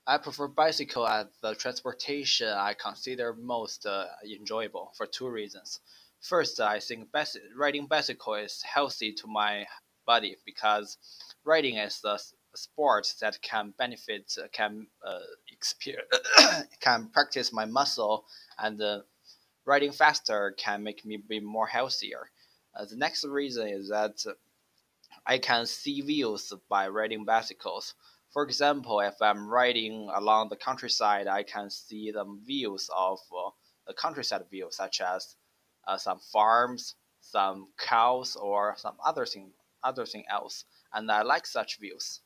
I prefer bicycle as the transportation I consider most enjoyable for two reasons. First, I think riding bicycle is healthy to my body because riding is a sport that can benefit, can practice my muscle, and riding faster can make me be more healthier. The next reason is that I can see views by riding bicycles. For example, if I'm riding along the countryside, I can see the views of the countryside view, such as some farms, some cows, or some other thing else, and I like such views.